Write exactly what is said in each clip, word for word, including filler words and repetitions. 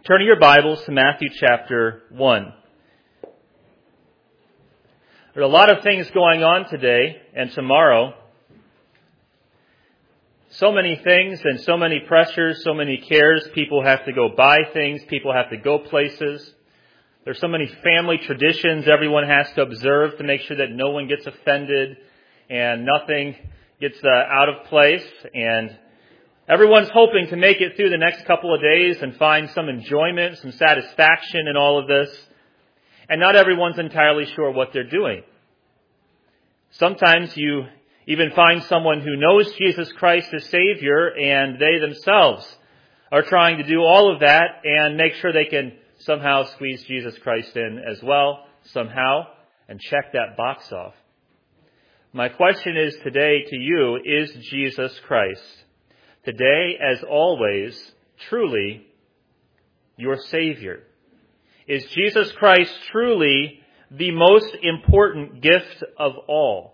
Turn your Bibles to Matthew chapter one. There are a lot of things going on today and tomorrow. So many things and so many pressures, so many cares. People have to go buy things. People have to go places. There's so many family traditions everyone has to observe to make sure that no one gets offended and nothing gets uh, out of place. And everyone's hoping to make it through the next couple of days and find some enjoyment, some satisfaction in all of this. And not everyone's entirely sure what they're doing. Sometimes you even find someone who knows Jesus Christ as Savior, and they themselves are trying to do all of that and make sure they can somehow squeeze Jesus Christ in as well, somehow, and check that box off. My question is today to you, is Jesus Christ today, as always, truly your Savior? Is Jesus Christ truly the most important gift of all?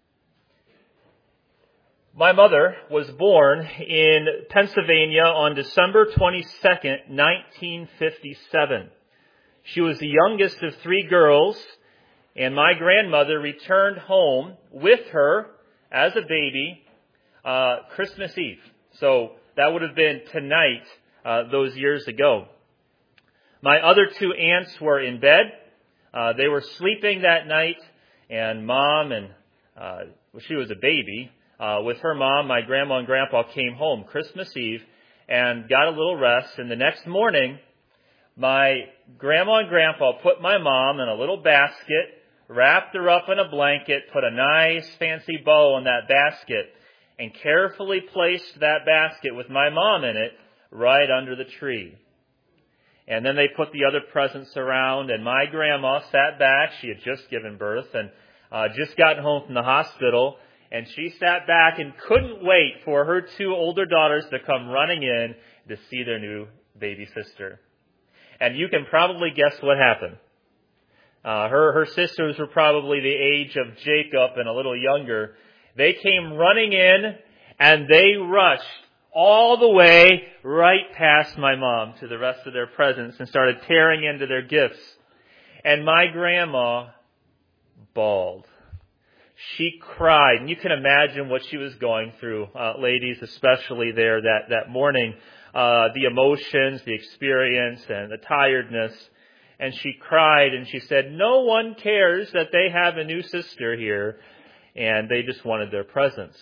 My mother was born in Pennsylvania on December twenty-second, nineteen fifty-seven. She was the youngest of three girls, and my grandmother returned home with her as a baby uh, Christmas Eve. So that would have been tonight, uh, those years ago. My other two aunts were in bed. Uh, they were sleeping that night, and Mom and, uh, well, she was a baby. Uh, with her mom, my grandma and grandpa came home Christmas Eve and got a little rest. And the next morning, my grandma and grandpa put my mom in a little basket, wrapped her up in a blanket, put a nice fancy bow on that basket, and carefully placed that basket with my mom in it right under the tree. And then they put the other presents around, and my grandma sat back. She had just given birth and uh, just gotten home from the hospital. And she sat back and couldn't wait for her two older daughters to come running in to see their new baby sister. And you can probably guess what happened. Uh, her, her sisters were probably the age of Jacob and a little younger. They came running in and they rushed all the way right past my mom to the rest of their presents and started tearing into their gifts. And my grandma bawled. She cried, and you can imagine what she was going through, uh, ladies, especially there that, that morning, uh, the emotions, the experience, and the tiredness. And she cried, and she said, no one cares that they have a new sister here, and they just wanted their presents.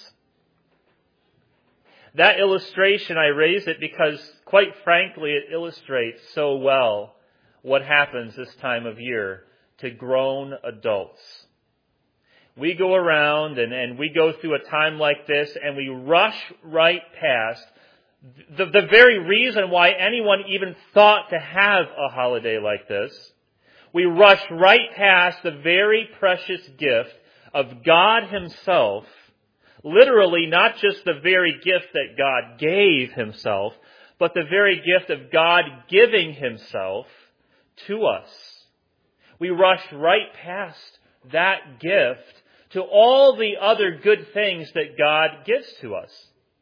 That illustration, I raise it because, quite frankly, it illustrates so well what happens this time of year to grown adults. We go around and, and we go through a time like this and we rush right past the, the very reason why anyone even thought to have a holiday like this. We rush right past the very precious gift of God Himself, literally not just the very gift that God gave Himself, but the very gift of God giving Himself to us. We rush right past that gift to all the other good things that God gives to us.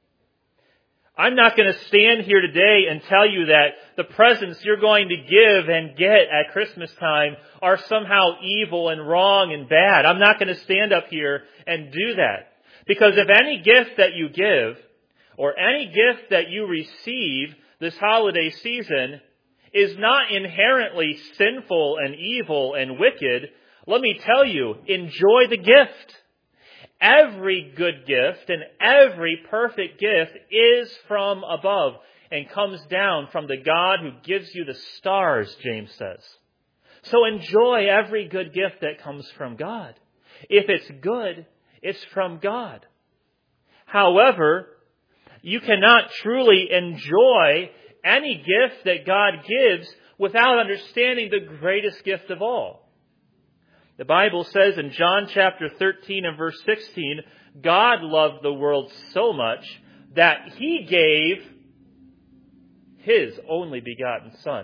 I'm not going to stand here today and tell you that the presents you're going to give and get at Christmas time are somehow evil and wrong and bad. I'm not going to stand up here and do that. Because if any gift that you give or any gift that you receive this holiday season is not inherently sinful and evil and wicked, let me tell you, enjoy the gift. Every good gift and every perfect gift is from above and comes down from the God who gives you the stars, James says. So enjoy every good gift that comes from God. If it's good, it's from God. However, you cannot truly enjoy any gift that God gives without understanding the greatest gift of all. The Bible says in John chapter thirteen and verse sixteen, God loved the world so much that He gave His only begotten Son.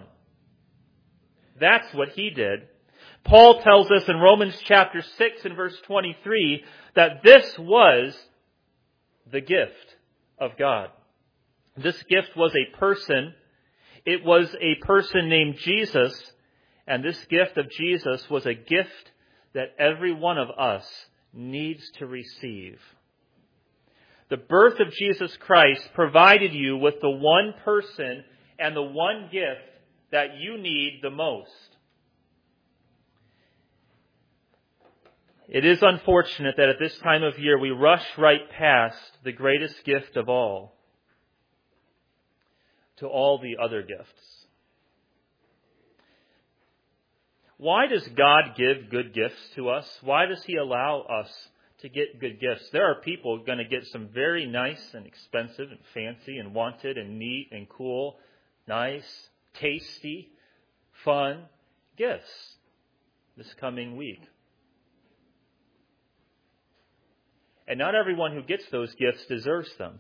That's what He did. Paul tells us in Romans chapter six and verse twenty-three that this was the gift of God. This gift was a person it was a person named Jesus, and this gift of Jesus was a gift that every one of us needs to receive. The birth of Jesus Christ provided you with the one person and the one gift that you need the most. It is unfortunate that at this time of year we rush right past the greatest gift of all to all the other gifts. Why does God give good gifts to us? Why does He allow us to get good gifts? There are people going to get some very nice and expensive and fancy and wanted and neat and cool, nice, tasty, fun gifts this coming week. And not everyone who gets those gifts deserves them.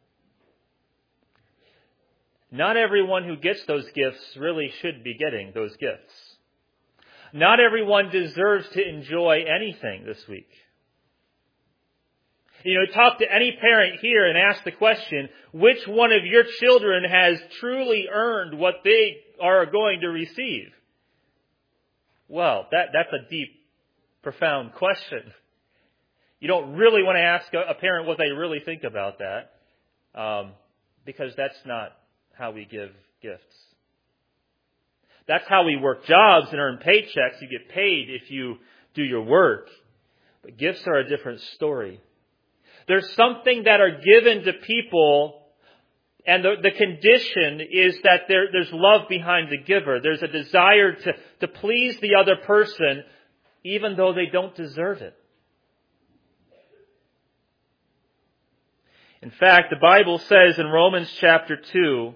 Not everyone who gets those gifts really should be getting those gifts. Not everyone deserves to enjoy anything this week. You know, talk to any parent here and ask the question, which one of your children has truly earned what they are going to receive? Well, that, that's a deep, profound question. You don't really want to ask a parent what they really think about that, um, because that's not how we give gifts. That's how we work jobs and earn paychecks. You get paid if you do your work. But gifts are a different story. There's something that are given to people, and the, the condition is that there, there's love behind the giver. There's a desire to, to please the other person, even though they don't deserve it. In fact, the Bible says in Romans chapter two,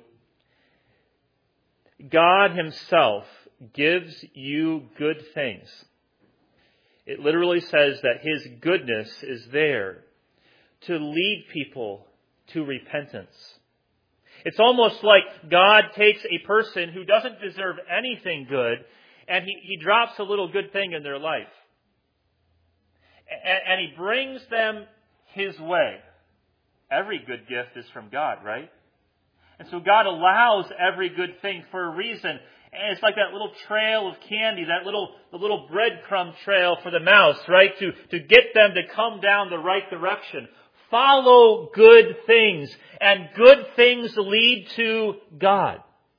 God Himself gives you good things. It literally says that His goodness is there to lead people to repentance. It's almost like God takes a person who doesn't deserve anything good and He, he drops a little good thing in their life. And, and He brings them His way. Every good gift is from God, right? And so God allows every good thing for a reason. And it's like that little trail of candy, that little the little breadcrumb trail for the mouse, right? To, to get them to come down the right direction. Follow good things. And good things lead to God.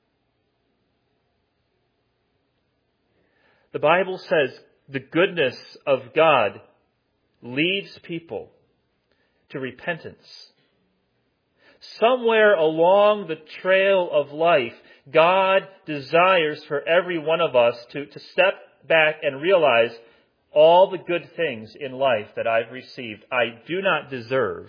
The Bible says the goodness of God leads people to repentance. Somewhere along the trail of life, God desires for every one of us to, to step back and realize all the good things in life that I've received, I do not deserve.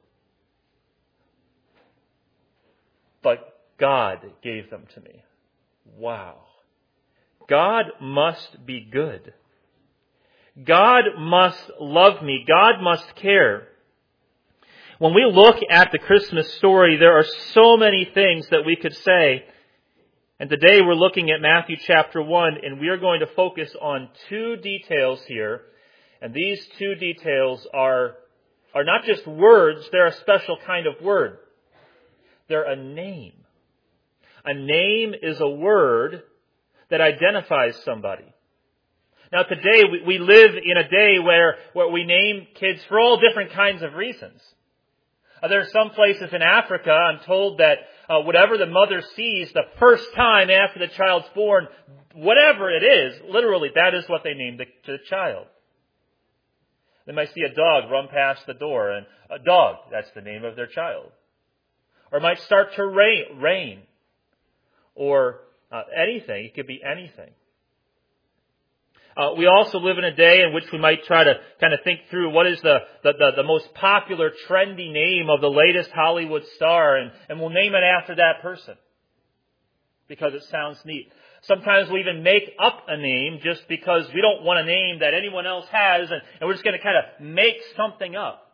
But God gave them to me. Wow. God must be good. God must love me. God must care. When we look at the Christmas story, there are so many things that we could say. And today we're looking at Matthew chapter one, and we are going to focus on two details here. And these two details are, are not just words, they're a special kind of word. They're a name. A name is a word that identifies somebody. Now today we, we live in a day where, where we name kids for all different kinds of reasons. Uh, there are some places in Africa, I'm told that uh, whatever the mother sees the first time after the child's born, whatever it is, literally that is what they name the, to the child. They might see a dog run past the door, and a dog, that's the name of their child. Or it might start to rain, rain. Or uh, anything, it could be anything. Uh, we also live in a day in which we might try to kind of think through what is the, the, the, the most popular, trendy name of the latest Hollywood star, and, and we'll name it after that person because it sounds neat. Sometimes we even make up a name just because we don't want a name that anyone else has, and, and we're just going to kind of make something up.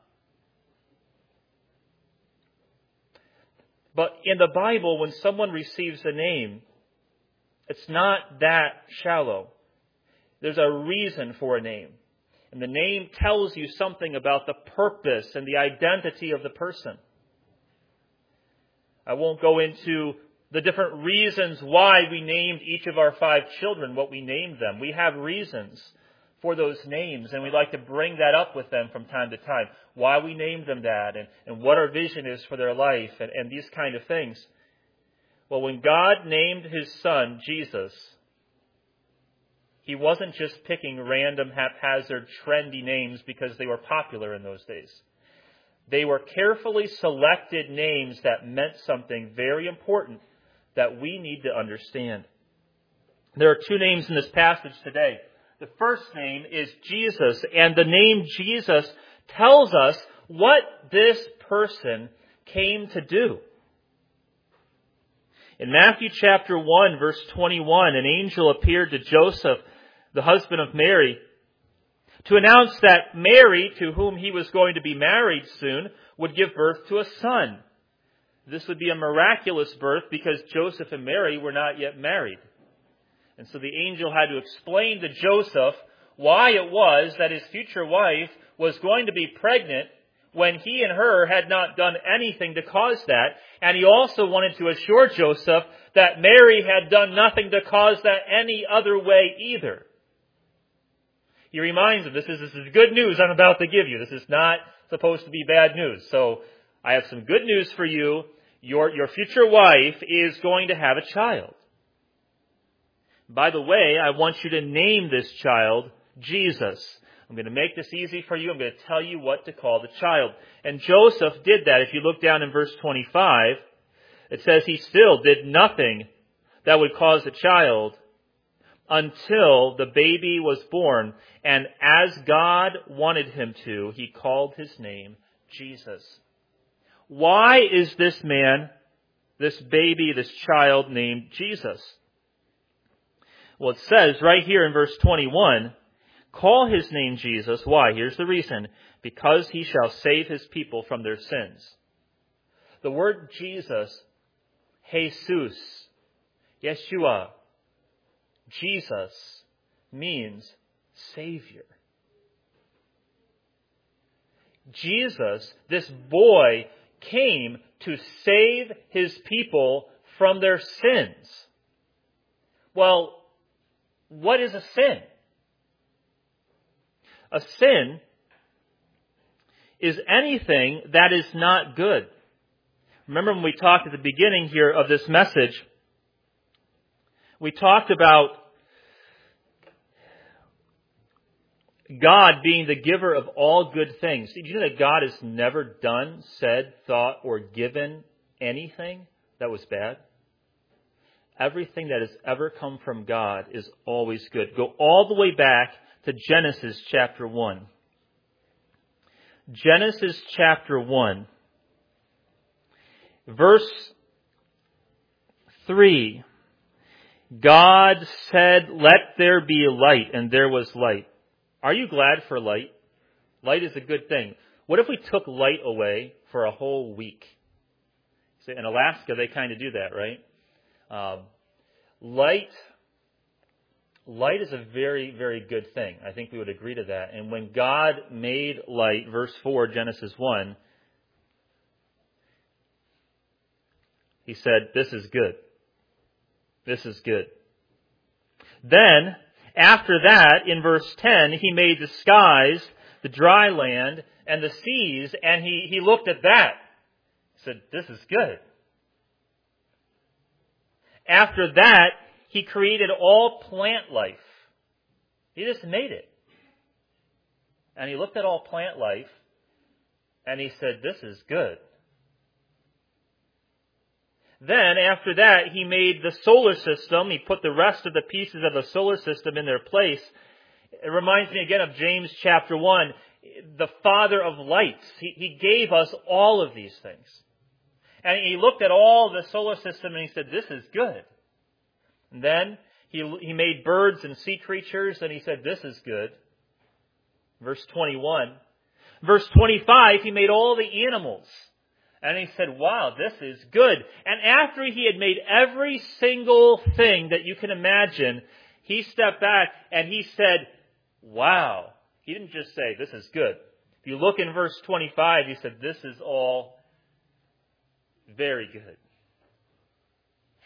But in the Bible, when someone receives a name, it's not that shallow. There's a reason for a name. And the name tells you something about the purpose and the identity of the person. I won't go into the different reasons why we named each of our five children what we named them. We have reasons for those names, and we like to bring that up with them from time to time. Why we named them that, and, and what our vision is for their life, and, and these kind of things. Well, when God named His Son, Jesus, He wasn't just picking random, haphazard, trendy names because they were popular in those days. They were carefully selected names that meant something very important that we need to understand. There are two names in this passage today. The first name is Jesus, and the name Jesus tells us what this person came to do. In Matthew chapter one, verse twenty-one, an angel appeared to Joseph, the husband of Mary, to announce that Mary, to whom he was going to be married soon, would give birth to a son. This would be a miraculous birth because Joseph and Mary were not yet married. And so the angel had to explain to Joseph why it was that his future wife was going to be pregnant when he and her had not done anything to cause that. And he also wanted to assure Joseph that Mary had done nothing to cause that any other way either. He reminds them, this is, this is good news I'm about to give you. This is not supposed to be bad news. So I have some good news for you. Your, your future wife is going to have a child. By the way, I want you to name this child Jesus. I'm going to make this easy for you. I'm going to tell you what to call the child. And Joseph did that. If you look down in verse twenty-five, it says he still did nothing that would cause a child until the baby was born. And as God wanted him to, he called his name Jesus. Why is this man, this baby, this child named Jesus? Well, it says right here in verse twenty-one, call his name Jesus. Why? Here's the reason. Because he shall save his people from their sins. The word Jesus, Jesus, Yeshua, Jesus, means Savior. Jesus, this boy, came to save his people from their sins. Well, what is a sin? A sin is anything that is not good. Remember when we talked at the beginning here of this message, we talked about God being the giver of all good things. Did you know that God has never done, said, thought, or given anything that was bad? Everything that has ever come from God is always good. Go all the way back to Genesis chapter one. Genesis chapter one. Verse three. God said, let there be light, and there was light. Are you glad for light? Light is a good thing. What if we took light away for a whole week? So in Alaska, they kind of do that, right? Um, light, light is a very, very good thing. I think we would agree to that. And when God made light, verse four, Genesis one, He said, this is good. This is good. Then, after that, in verse ten, He made the skies, the dry land, and the seas, and He, he looked at that. He said, this is good. After that, He created all plant life. He just made it. And He looked at all plant life, and He said, this is good. Then, after that, He made the solar system. He put the rest of the pieces of the solar system in their place. It reminds me again of James chapter one, the Father of lights. He, he gave us all of these things. And He looked at all the solar system and He said, this is good. And then he, he made birds and sea creatures and He said, this is good. Verse twenty-one. Verse twenty-five, He made all the animals. And He said, wow, this is good. And after He had made every single thing that you can imagine, He stepped back and He said, wow. He didn't just say, this is good. If you look in verse twenty-five, He said, this is all very good.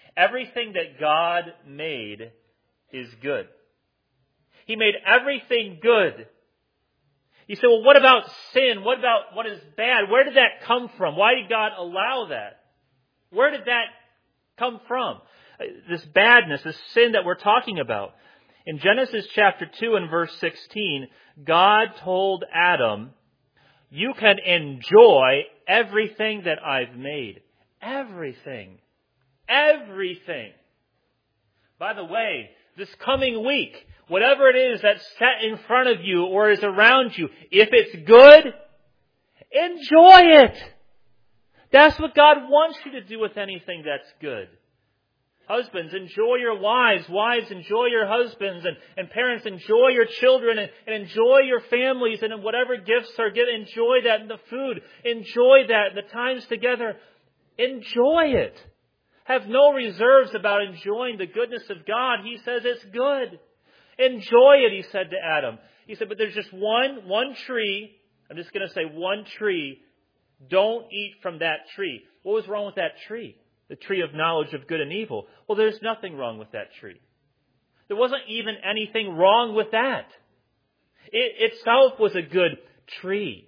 Everything that God made is good. He made everything good. You say, well, what about sin? What about what is bad? Where did that come from? Why did God allow that? Where did that come from? This badness, this sin that we're talking about. In Genesis chapter two and verse sixteen, God told Adam, you can enjoy everything that I've made. Everything. Everything. By the way, this coming week, whatever it is that's set in front of you or is around you, if it's good, enjoy it. That's what God wants you to do with anything that's good. Husbands, enjoy your wives. Wives, enjoy your husbands. And, and parents, enjoy your children. And, and enjoy your families. And whatever gifts are given, enjoy that in the food. Enjoy that in the times together. Enjoy it. Have no reserves about enjoying the goodness of God. He says it's good. Enjoy it, he said to Adam. He said, but there's just one, one tree. I'm just going to say one tree. Don't eat from that tree. What was wrong with that tree? The tree of knowledge of good and evil. Well, there's nothing wrong with that tree. There wasn't even anything wrong with that. It itself was a good tree.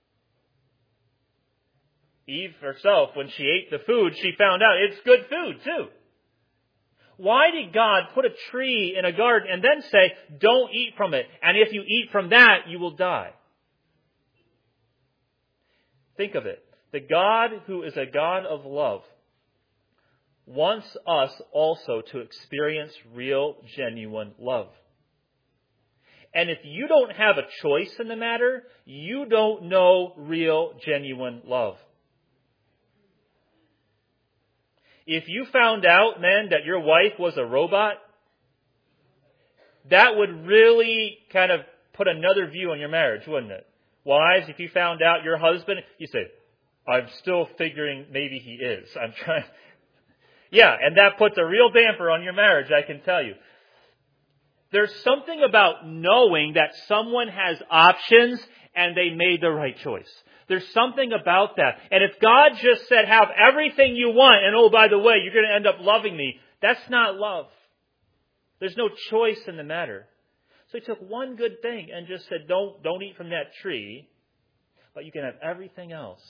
Eve herself, when she ate the food, she found out it's good food too. Why did God put a tree in a garden and then say, don't eat from it, and if you eat from that, you will die? Think of it. The God who is a God of love wants us also to experience real, genuine love. And if you don't have a choice in the matter, you don't know real, genuine love. If you found out, men, that your wife was a robot, that would really kind of put another view on your marriage, wouldn't it? Wives, if you found out your husband, you say, I'm still figuring maybe he is. I'm trying... Yeah, and that puts a real damper on your marriage, I can tell you. There's something about knowing that someone has options and they made the right choice. There's something about that. And if God just said, have everything you want, and oh, by the way, you're going to end up loving me, that's not love. There's no choice in the matter. So he took one good thing and just said, don't, don't eat from that tree, but you can have everything else.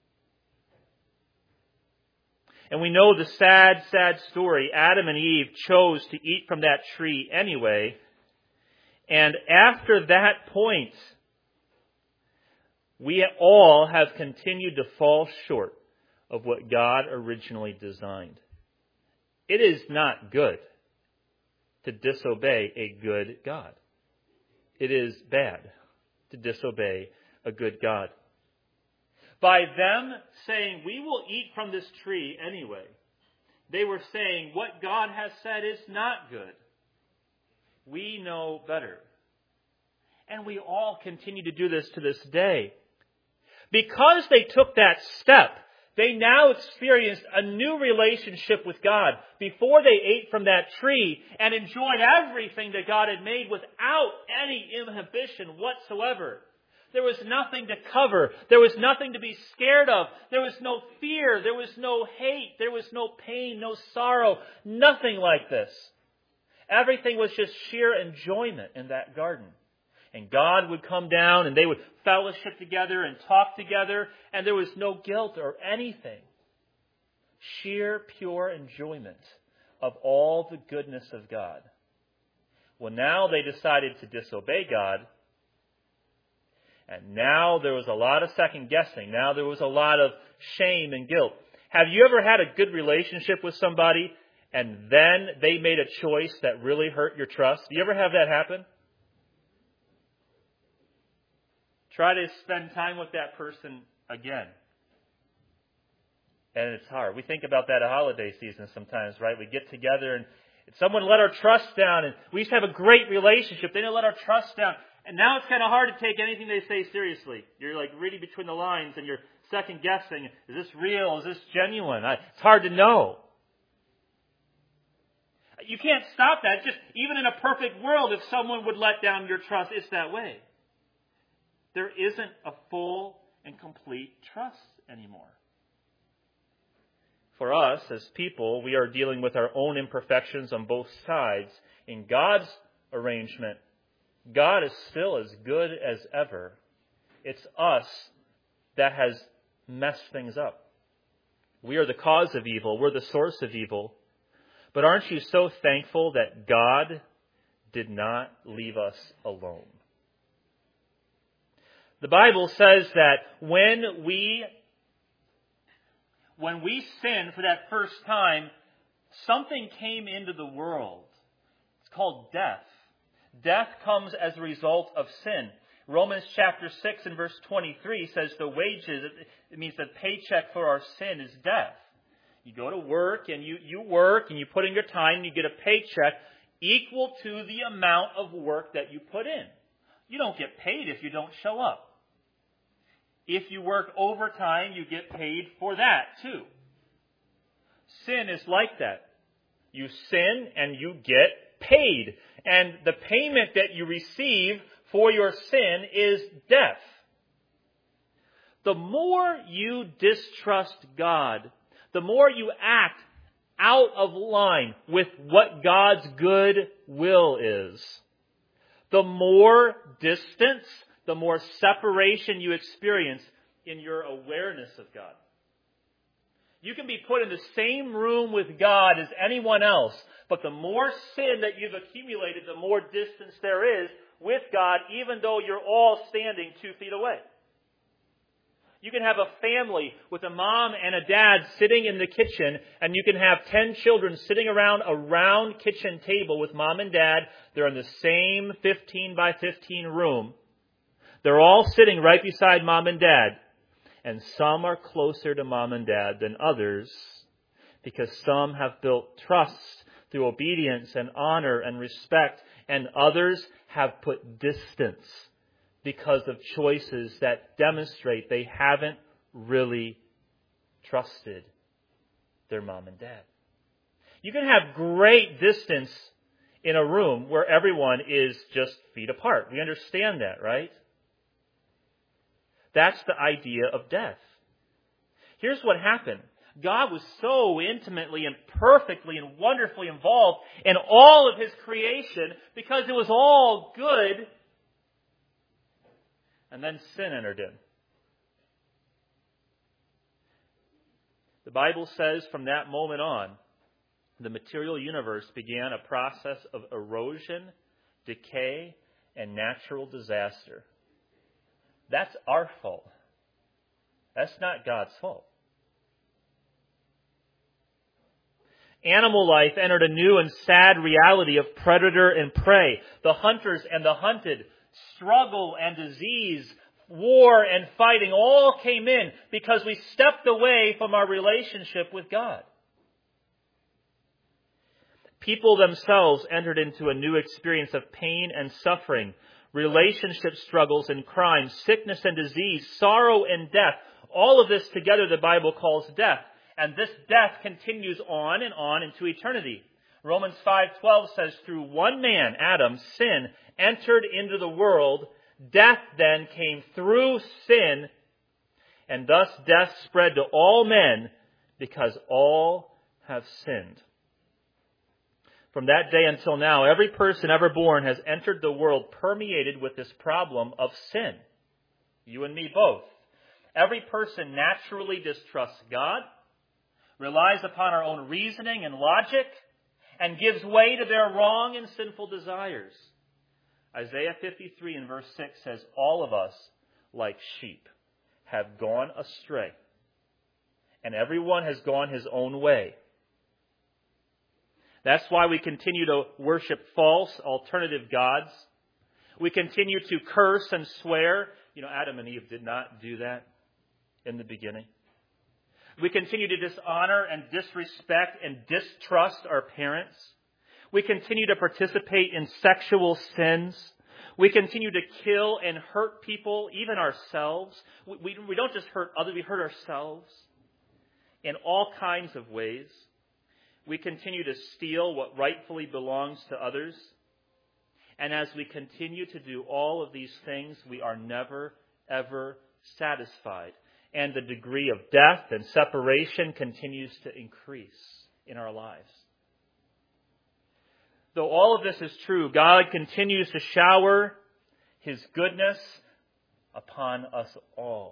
And we know the sad, sad story. Adam and Eve chose to eat from that tree anyway. And after that point, we all have continued to fall short of what God originally designed. It is not good to disobey a good God. It is bad to disobey a good God. By them saying, we will eat from this tree anyway, they were saying, what God has said is not good. We know better. And we all continue to do this to this day. Because they took that step, they now experienced a new relationship with God before they ate from that tree and enjoyed everything that God had made without any inhibition whatsoever. There was nothing to cover. There was nothing to be scared of. There was no fear. There was no hate. There was no pain, no sorrow. Nothing like this. Everything was just sheer enjoyment in that garden. And God would come down and they would fellowship together and talk together. And there was no guilt or anything. Sheer, pure enjoyment of all the goodness of God. Well, now they decided to disobey God. And now there was a lot of second guessing. Now there was a lot of shame and guilt. Have you ever had a good relationship with somebody and then they made a choice that really hurt your trust? Do you ever have that happen? Try to spend time with that person again. And it's hard. We think about that at holiday season sometimes, right? We get together and someone let our trust down and we used to have a great relationship. They didn't let our trust down. And now it's kind of hard to take anything they say seriously. You're like reading between the lines and you're second guessing. Is this real? Is this genuine? I, it's hard to know. You can't stop that. Just even in a perfect world, if someone would let down your trust, it's that way. There isn't a full and complete trust anymore. For us, as people, we are dealing with our own imperfections on both sides. In God's arrangement, God is still as good as ever. It's us that has messed things up. We are the cause of evil. We're the source of evil. But aren't you so thankful that God did not leave us alone? The Bible says that when we, when we sinned for that first time, something came into the world. It's called death. Death comes as a result of sin. Romans chapter six and verse twenty-three says the wages, it means the paycheck for our sin is death. You go to work and you, you work and you put in your time and you get a paycheck equal to the amount of work that you put in. You don't get paid if you don't show up. If you work overtime, you get paid for that too. Sin is like that. You sin and you get paid. And the payment that you receive for your sin is death. The more you distrust God, the more you act out of line with what God's good will is, the more distance, the more separation you experience in your awareness of God. You can be put in the same room with God as anyone else, but the more sin that you've accumulated, the more distance there is with God, even though you're all standing two feet away. You can have a family with a mom and a dad sitting in the kitchen, and you can have ten children sitting around a round kitchen table with mom and dad. They're in the same fifteen by fifteen room. They're all sitting right beside mom and dad. And some are closer to mom and dad than others because some have built trust through obedience and honor and respect, and others have put distance because of choices that demonstrate they haven't really trusted their mom and dad. You can have great distance in a room where everyone is just feet apart. We understand that, right? That's the idea of death. Here's what happened. God was so intimately and perfectly and wonderfully involved in all of His creation because it was all good. And then sin entered in. The Bible says from that moment on, the material universe began a process of erosion, decay, and natural disaster. That's our fault. That's not God's fault. Animal life entered a new and sad reality of predator and prey. The hunters and the hunted, struggle and disease, war and fighting all came in because we stepped away from our relationship with God. People themselves entered into a new experience of pain and suffering, relationship struggles and crime, sickness and disease, sorrow and death. All of this together the Bible calls death. And this death continues on and on into eternity. Romans five twelve says, through one man, Adam, sin entered into the world. Death then came through sin, and thus death spread to all men because all have sinned. From that day until now, every person ever born has entered the world permeated with this problem of sin. You and me both. Every person naturally distrusts God, relies upon our own reasoning and logic, and gives way to their wrong and sinful desires. Isaiah fifty-three and verse six says, all of us, like sheep, have gone astray, and everyone has gone his own way. That's why we continue to worship false, alternative gods. We continue to curse and swear. You know, Adam and Eve did not do that in the beginning. We continue to dishonor and disrespect and distrust our parents. We continue to participate in sexual sins. We continue to kill and hurt people, even ourselves. We, we, we don't just hurt others, we hurt ourselves in all kinds of ways. We continue to steal what rightfully belongs to others. And as we continue to do all of these things, we are never, ever satisfied. and the degree of death and separation continues to increase in our lives. Though all of this is true, God continues to shower His goodness upon us all.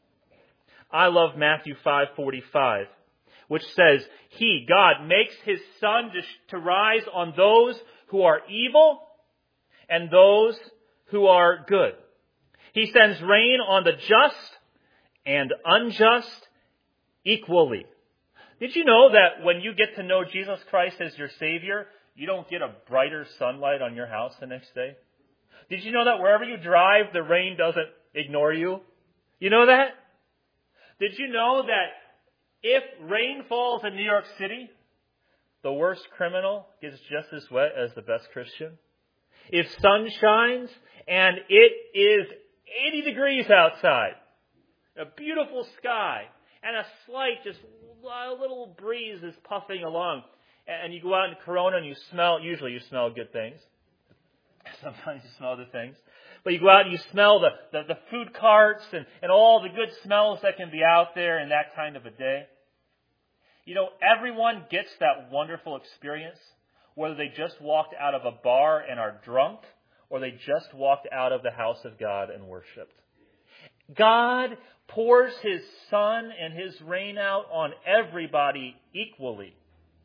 I love Matthew five forty-five, which says, He, God, makes His sun to, to rise on those who are evil and those who are good. He sends rain on the just and unjust equally. Did you know that when you get to know Jesus Christ as your Savior, you don't get a brighter sunlight on your house the next day? Did you know that wherever you drive, the rain doesn't ignore you? You know that? Did you know that if rain falls in New York City, the worst criminal gets just as wet as the best Christian? If sun shines and it is eighty degrees outside, a beautiful sky, and a slight, just a little breeze is puffing along, and you go out in Corona and you smell, usually you smell good things. Sometimes you smell other things. But you go out and you smell the, the, the food carts and, and all the good smells that can be out there in that kind of a day. You know, everyone gets that wonderful experience, whether they just walked out of a bar and are drunk, or they just walked out of the house of God and worshiped. God pours His sun and His rain out on everybody equally.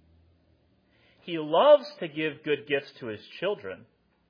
He loves to give good gifts to His children,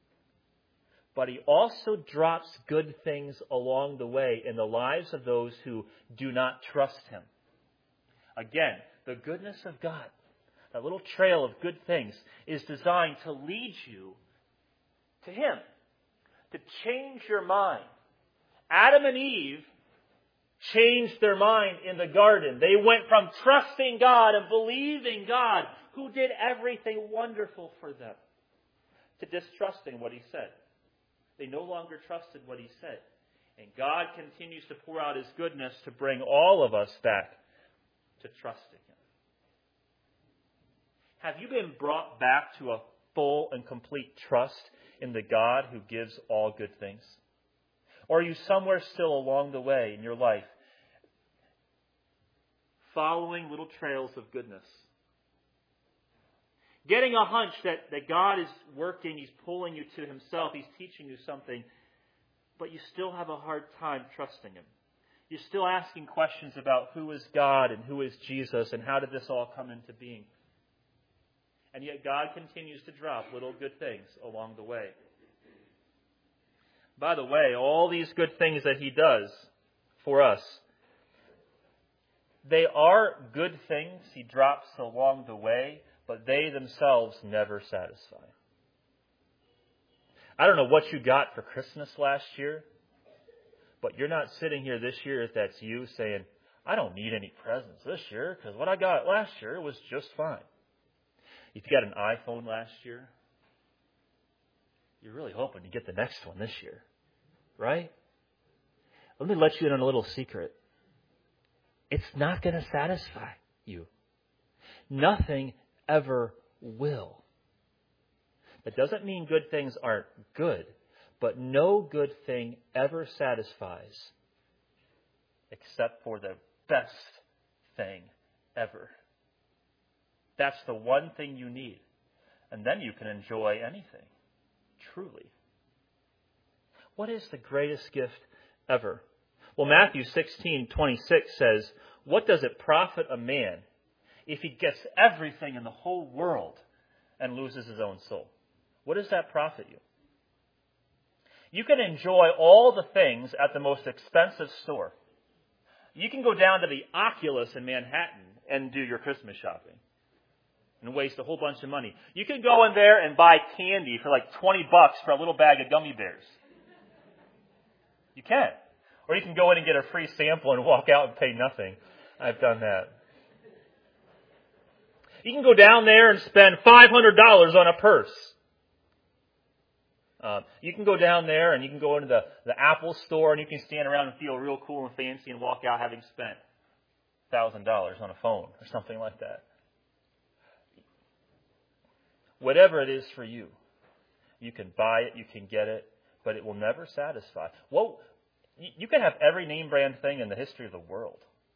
but He also drops good things along the way in the lives of those who do not trust Him. Again, the goodness of God, that little trail of good things, is designed to lead you to Him, to change your mind. Adam and Eve changed their mind in the garden. They went from trusting God and believing God, who did everything wonderful for them, to distrusting what He said. They no longer trusted what He said. And God continues to pour out His goodness to bring all of us back to trusting Him. Have you been brought back to a full and complete trust in the God who gives all good things? Or are you somewhere still along the way in your life, following little trails of goodness? Getting a hunch that, that God is working, He's pulling you to Himself, He's teaching you something, but you still have a hard time trusting Him. You're still asking questions about who is God and who is Jesus and how did this all come into being. And yet God continues to drop little good things along the way. By the way, all these good things that He does for us, they are good things He drops along the way, but they themselves never satisfy. I don't know what you got for Christmas last year, but you're not sitting here this year, if that's you, saying, I don't need any presents this year because what I got last year was just fine. If you got an iPhone last year, you're really hoping to get the next one this year, right? Let me let you in on a little secret. It's not going to satisfy you. Nothing ever will. That doesn't mean good things aren't good, but no good thing ever satisfies except for the best thing ever. That's the one thing you need. And then you can enjoy anything, truly. What is the greatest gift ever? Well, Matthew sixteen twenty-six says, what does it profit a man if he gets everything in the whole world and loses his own soul? What does that profit you? You can enjoy all the things at the most expensive store. You can go down to the Oculus in Manhattan and do your Christmas shopping and waste a whole bunch of money. You can go in there and buy candy for like twenty bucks for a little bag of gummy bears. You can. Or you can go in and get a free sample and walk out and pay nothing. I've done that. You can go down there and spend five hundred dollars on a purse. Uh, you can go down there and you can go into the, the Apple store and you can stand around and feel real cool and fancy and walk out having spent one thousand dollars on a phone or something like that. Whatever it is for you, you can buy it, you can get it, but it will never satisfy. What, You can have every name brand thing in the history of the world.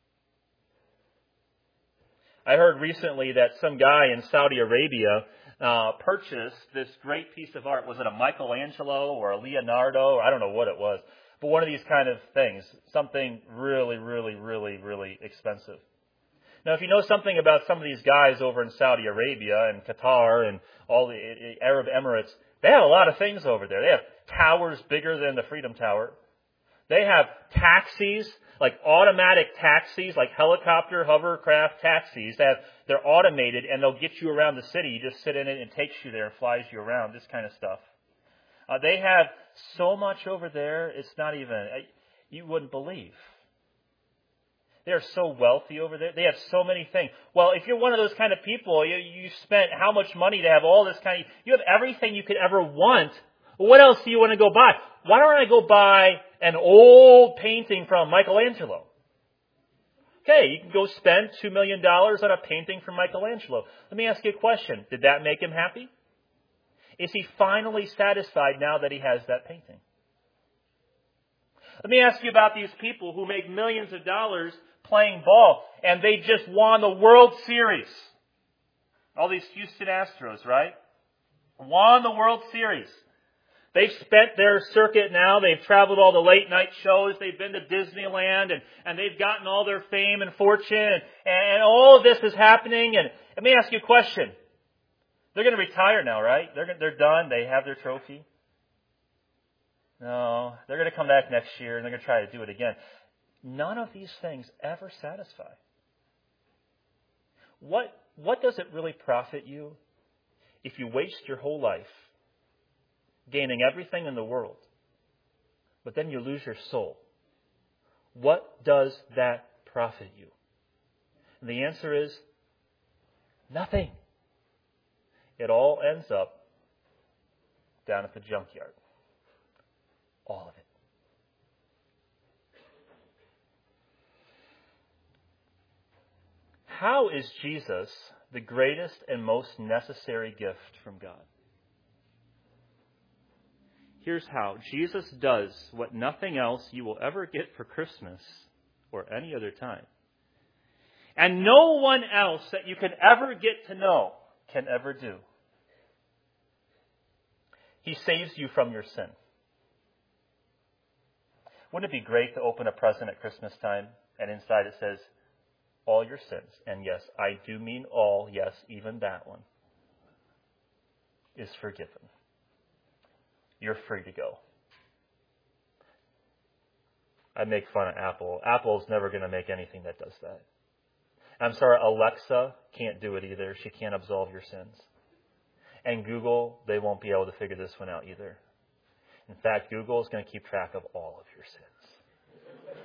I heard recently that some guy in Saudi Arabia uh, purchased this great piece of art. Was it a Michelangelo or a Leonardo? I don't know what it was. But one of these kind of things. Something really, really, really, really expensive. Now, if you know something about some of these guys over in Saudi Arabia and Qatar and all the Arab Emirates, they have a lot of things over there. They have towers bigger than the Freedom Tower. They have taxis, like automatic taxis, like helicopter, hovercraft taxis. That they're automated and they'll get you around the city. You just sit in it and it takes you there, flies you around, this kind of stuff. Uh, they have so much over there, it's not even, you wouldn't believe. They're so wealthy over there. They have so many things. Well, if you're one of those kind of people, you, you spent how much money to have all this kind of, you have everything you could ever want. What else do you want to go buy? Why don't I go buy an old painting from Michelangelo? Okay, you can go spend two million dollars on a painting from Michelangelo. Let me ask you a question. Did that make him happy? Is he finally satisfied now that he has that painting? Let me ask you about these people who make millions of dollars playing ball, and they just won the World Series. All these Houston Astros, right? Won the World Series. They've spent their circuit now. They've traveled all the late night shows. They've been to Disneyland, and, and they've gotten all their fame and fortune, and, and all of this is happening. And let me ask you a question. They're going to retire now, right? They're, they're done. They have their trophy. No, they're going to come back next year, and they're going to try to do it again. None of these things ever satisfy. What, what does it really profit you if you waste your whole life gaining everything in the world, but then you lose your soul? What does that profit you? And the answer is nothing. It all ends up down at the junkyard. All of it. How is Jesus the greatest and most necessary gift from God? Here's how. Jesus does what nothing else you will ever get for Christmas or any other time. And no one else that you can ever get to know can ever do. He saves you from your sin. Wouldn't it be great to open a present at Christmas time and inside it says, all your sins, and yes, I do mean all, yes, even that one, is forgiven. You're free to go. I make fun of Apple. Apple's never going to make anything that does that. I'm sorry, Alexa can't do it either. She can't absolve your sins. And Google, they won't be able to figure this one out either. In fact, Google is going to keep track of all of your sins.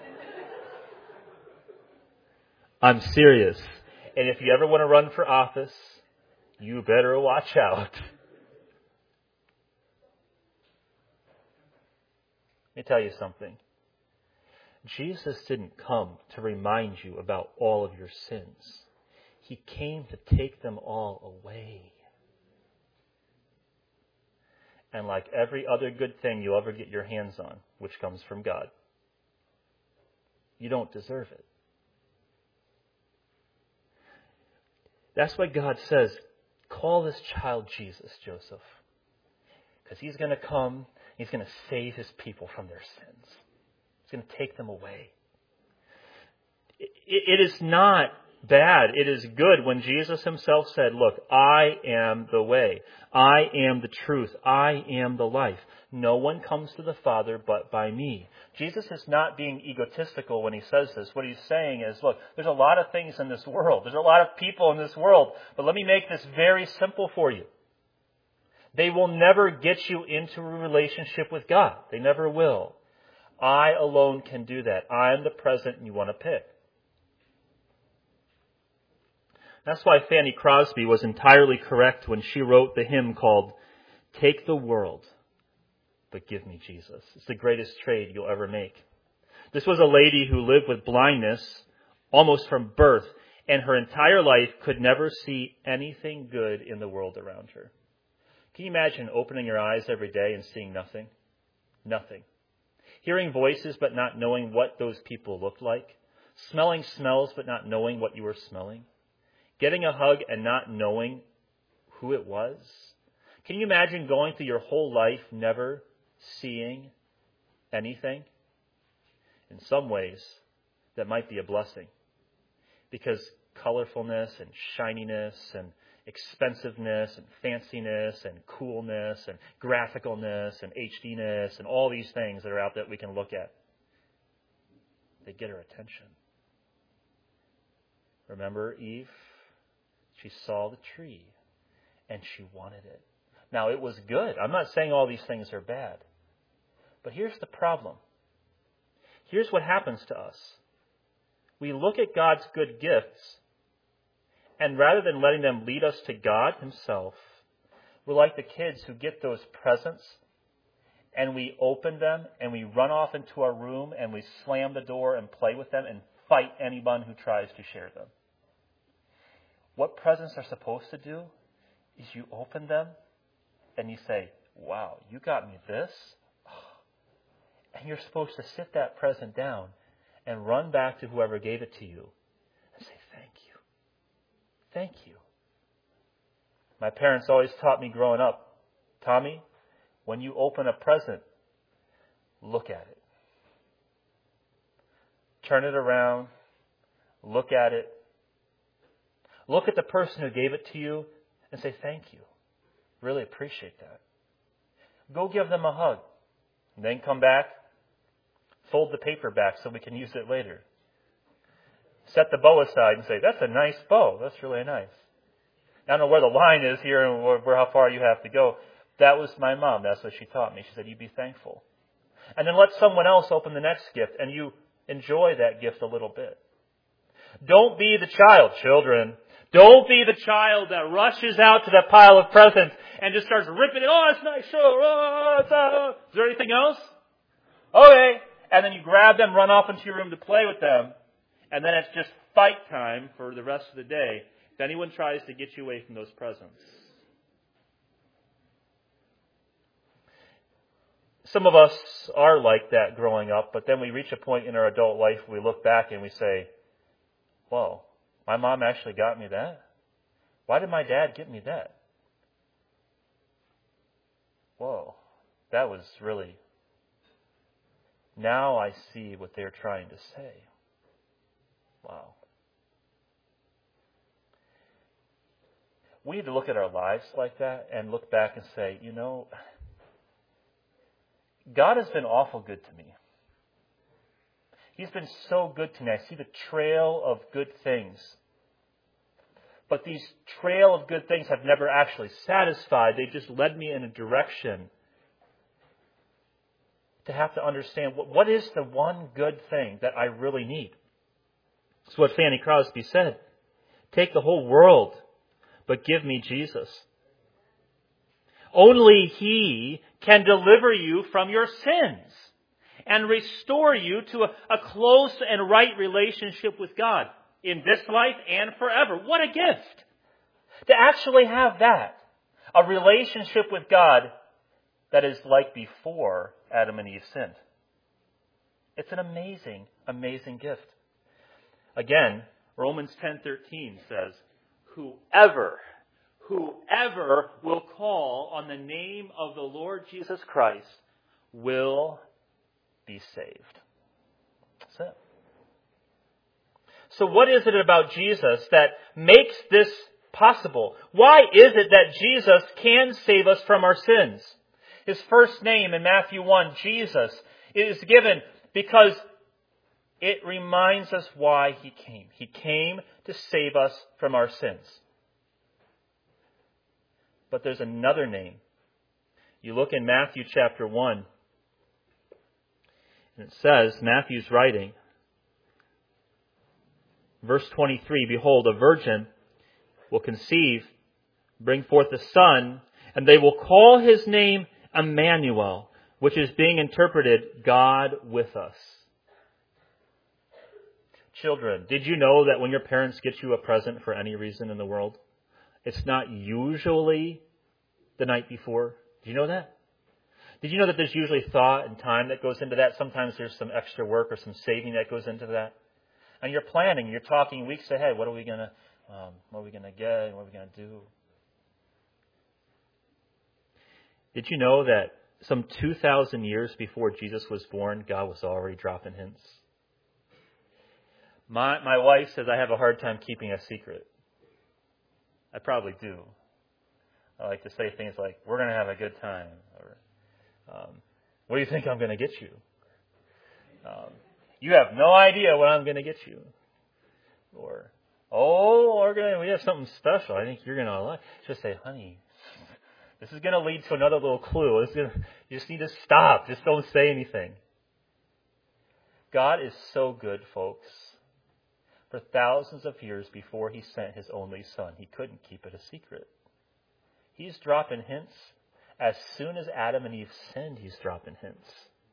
I'm serious. And if you ever want to run for office, you better watch out. Let me tell you something. Jesus didn't come to remind you about all of your sins. He came to take them all away. And like every other good thing you'll ever get your hands on, which comes from God, you don't deserve it. That's why God says, call this child Jesus, Joseph. Because he's going to come, he's going to save his people from their sins. He's going to take them away. It, it is not bad. It is good when Jesus himself said, look, I am the way. I am the truth. I am the life. No one comes to the Father but by me. Jesus is not being egotistical when he says this. What he's saying is, look, there's a lot of things in this world. There's a lot of people in this world. But let me make this very simple for you. They will never get you into a relationship with God. They never will. I alone can do that. I am the present you want to pick. That's why Fanny Crosby was entirely correct when she wrote the hymn called Take the World, but Give Me Jesus. It's the greatest trade you'll ever make. This was a lady who lived with blindness almost from birth, and her entire life could never see anything good in the world around her. Can you imagine opening your eyes every day and seeing nothing? Nothing. Hearing voices but not knowing what those people looked like. Smelling smells but not knowing what you were smelling. Getting a hug and not knowing who it was. Can you imagine going through your whole life never seeing anything? In some ways, that might be a blessing. Because colorfulness and shininess and expensiveness and fanciness and coolness and graphicalness and H D-ness and all these things that are out there that we can look at, they get our attention. Remember Eve? She saw the tree and she wanted it. Now, it was good. I'm not saying all these things are bad. But here's the problem. Here's what happens to us. We look at God's good gifts, and rather than letting them lead us to God Himself, we're like the kids who get those presents, and we open them, and we run off into our room, and we slam the door and play with them and fight anyone who tries to share them. What presents are supposed to do is you open them, and you say, wow, you got me this? And you're supposed to sit that present down and run back to whoever gave it to you and say, thank you. Thank you. My parents always taught me growing up, Tommy, when you open a present, look at it. Turn it around. Look at it. Look at the person who gave it to you and say, thank you. Really appreciate that. Go give them a hug. And then come back. Fold the paper back so we can use it later. Set the bow aside and say, that's a nice bow. That's really nice. I don't know where the line is here and where, where how far you have to go. That was my mom. That's what she taught me. She said, you be thankful. And then let someone else open the next gift and you enjoy that gift a little bit. Don't be the child, children. Don't be the child that rushes out to that pile of presents and just starts ripping it. Oh, it's nice. Oh, it's, uh, is there anything else? Okay. And then you grab them, run off into your room to play with them. And then it's just fight time for the rest of the day if anyone tries to get you away from those presents. Some of us are like that growing up, but then we reach a point in our adult life where we look back and we say, whoa, my mom actually got me that? Why did my dad get me that? Whoa, that was really... Now I see what they're trying to say. Wow. We need to look at our lives like that and look back and say, you know, God has been awful good to me. He's been so good to me. I see the trail of good things. But these trail of good things have never actually satisfied. They just led me in a direction to have to understand what, what is the one good thing that I really need. That's what Fanny Crosby said. Take the whole world, but give me Jesus. Only He can deliver you from your sins and restore you to a, a close and right relationship with God in this life and forever. What a gift to actually have that, a relationship with God that is like before Adam and Eve sinned. It's an amazing, amazing gift. Again, Romans ten thirteen says, Whoever, whoever will call on the name of the Lord Jesus Christ will be saved. That's it. So what is it about Jesus that makes this possible? Why is it that Jesus can save us from our sins? His first name in Matthew one, Jesus, is given because it reminds us why He came. He came to save us from our sins. But there's another name. You look in Matthew chapter one, and it says, Matthew's writing, verse twenty-three, Behold, a virgin will conceive, bring forth a son, and they will call His name Emmanuel, which is being interpreted, God with us. Children, did you know that when your parents get you a present for any reason in the world, it's not usually the night before? Do you know that? Did you know that there's usually thought and time that goes into that? Sometimes there's some extra work or some saving that goes into that. And you're planning, you're talking weeks ahead. What are we going to, um, what are we going to get? What are we going to do? Did you know that some two thousand years before Jesus was born, God was already dropping hints? My my wife says I have a hard time keeping a secret. I probably do. I like to say things like, we're going to have a good time. Or, um, what do you think I'm going to get you? Um, you have no idea what I'm going to get you. Or, oh, we're gonna, we have something special. I think you're going to like. Just say, honey, this is going to lead to another little clue. It's gonna, you just need to stop. Just don't say anything. God is so good, folks. For thousands of years before He sent His only Son, He couldn't keep it a secret. He's dropping hints. As soon as Adam and Eve sinned, He's dropping hints.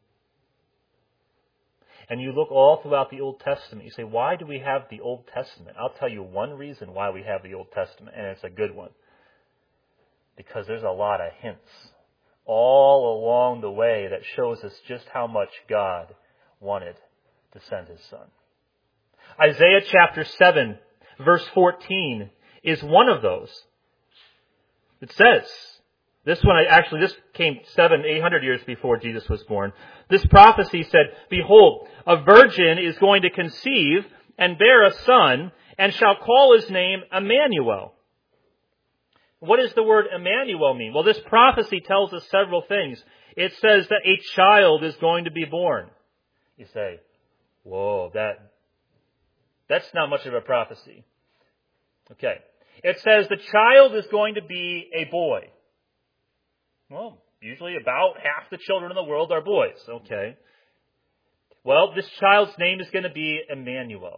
And you look all throughout the Old Testament. You say, why do we have the Old Testament? I'll tell you one reason why we have the Old Testament, and it's a good one. Because there's a lot of hints all along the way that shows us just how much God wanted to send His Son. Isaiah chapter seven, verse fourteen, is one of those. It says, this one, actually, this came seven, eight hundred years before Jesus was born. This prophecy said, behold, a virgin is going to conceive and bear a son, and shall call his name Emmanuel. What does the word Emmanuel mean? Well, this prophecy tells us several things. It says that a child is going to be born. You say, whoa, that that's not much of a prophecy. Okay. It says the child is going to be a boy. Well, usually about half the children in the world are boys. Okay. Well, this child's name is going to be Emmanuel.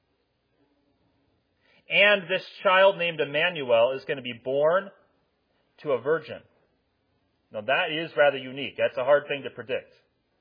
And this child named Emmanuel is going to be born to a virgin. Now that is rather unique. That's a hard thing to predict.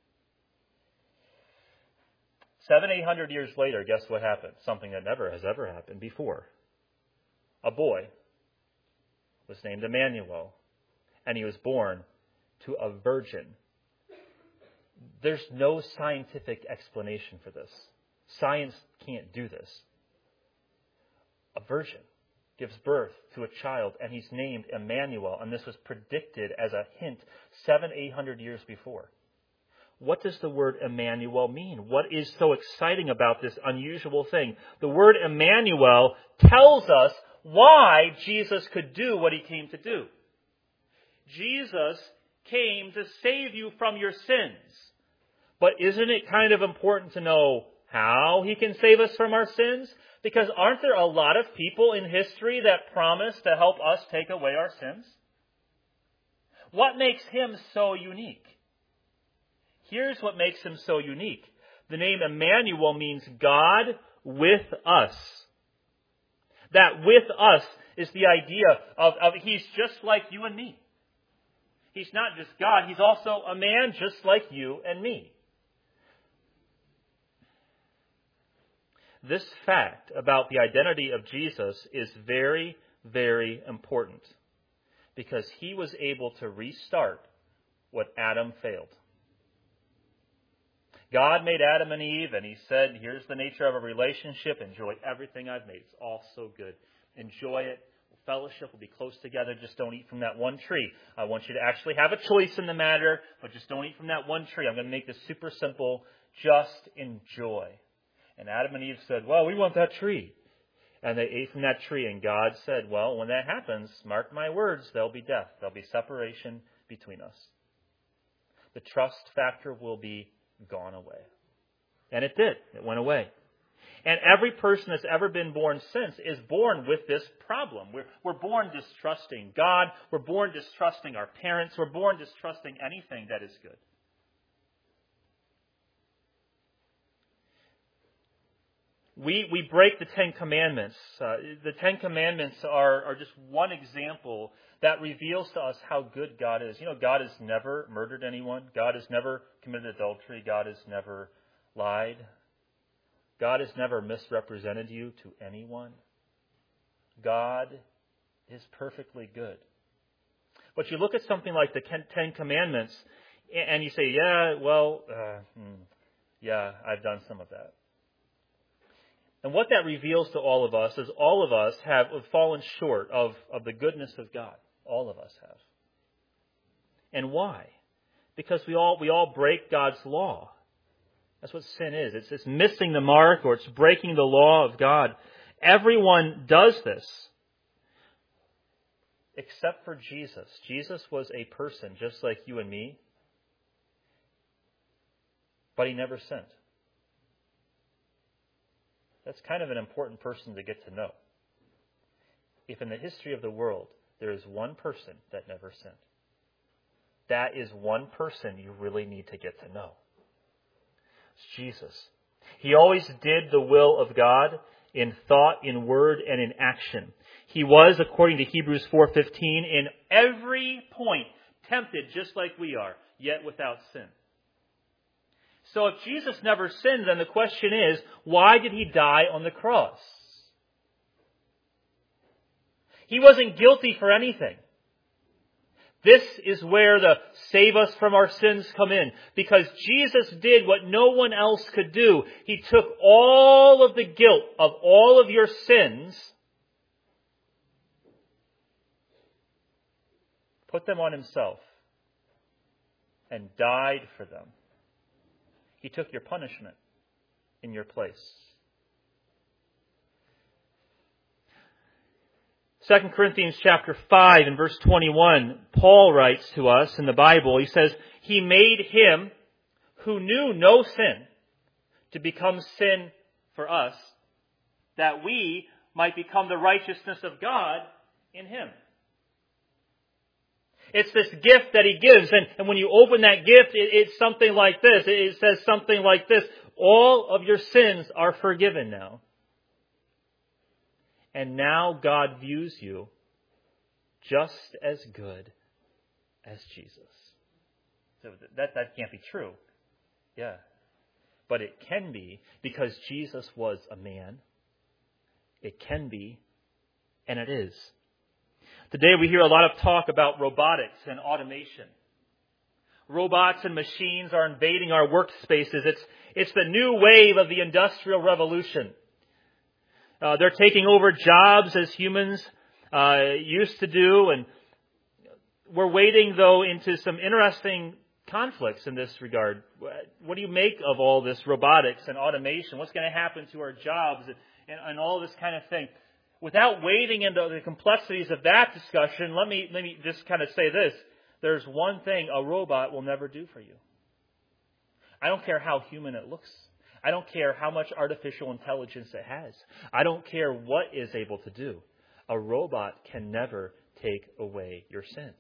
Seven, eight hundred years later, guess what happened? Something that never has ever happened before. A boy was named Emmanuel, and he was born to a virgin. There's no scientific explanation for this. Science can't do this. A virgin gives birth to a child, and he's named Emmanuel, and this was predicted as a hint seven, eight hundred years before. What does the word Emmanuel mean? What is so exciting about this unusual thing? The word Emmanuel tells us why Jesus could do what He came to do. Jesus came to save you from your sins. But isn't it kind of important to know how He can save us from our sins? Because aren't there a lot of people in history that promise to help us take away our sins? What makes Him so unique? Here's what makes Him so unique. The name Emmanuel means God with us. That with us is the idea of, of He's just like you and me. He's not just God, He's also a man just like you and me. This fact about the identity of Jesus is very, very important. Because He was able to restart what Adam failed. God made Adam and Eve, and He said, here's the nature of a relationship. Enjoy everything I've made. It's all so good. Enjoy it. Fellowship will be close together. Just don't eat from that one tree. I want you to actually have a choice in the matter, but just don't eat from that one tree. I'm going to make this super simple. Just enjoy. And Adam and Eve said, well, we want that tree. And they ate from that tree, and God said, well, when that happens, mark my words, there'll be death. There'll be separation between us. The trust factor will be gone away. And it did. It went away. And every person that's ever been born since is born with this problem. We're, we're born distrusting God. We're born distrusting our parents. We're born distrusting anything that is good. We we break the Ten Commandments. Uh, the Ten Commandments are, are just one example that reveals to us how good God is. You know, God has never murdered anyone. God has never committed adultery. God has never lied. God has never misrepresented you to anyone. God is perfectly good. But you look at something like the Ten Commandments, And you say, yeah, well, uh, hmm, yeah, I've done some of that. And what that reveals to all of us is all of us have fallen short of, of the goodness of God. All of us have. And why? Because we all we all break God's law. That's what sin is. It's, it's missing the mark, or it's breaking the law of God. Everyone does this. Except for Jesus. Jesus was a person just like you and me. But he never sinned. That's kind of an important person to get to know. If in the history of the world there is one person that never sinned, that is one person you really need to get to know. It's Jesus. He always did the will of God in thought, in word, and in action. He was, according to Hebrews four fifteen, in every point tempted just like we are, yet without sin. So if Jesus never sinned, then the question is, why did he die on the cross? He wasn't guilty for anything. This is where the save us from our sins come in. Because Jesus did what no one else could do. He took all of the guilt of all of your sins, put them on himself, and died for them. He took your punishment in your place. Second Corinthians chapter five and verse twenty-one, Paul writes to us in the Bible, he says, He made him who knew no sin to become sin for us, that we might become the righteousness of God in him. It's this gift that he gives. And, and when you open that gift, it, it's something like this. It, it says something like this. All of your sins are forgiven now. And now God views you just as good as Jesus. So that, that can't be true. Yeah. But it can be because Jesus was a man. It can be, and it is. Today we hear a lot of talk about robotics and automation. Robots and machines are invading our workspaces. It's, it's the new wave of the Industrial Revolution. Uh, they're taking over jobs as humans uh, used to do. And we're wading, though, into some interesting conflicts in this regard. What do you make of all this robotics and automation? What's going to happen to our jobs and, and, and all this kind of thing? Without wading into the complexities of that discussion, let me let me just kind of say this. There's one thing a robot will never do for you. I don't care how human it looks. I don't care how much artificial intelligence it has. I don't care what it's able to do. A robot can never take away your sins.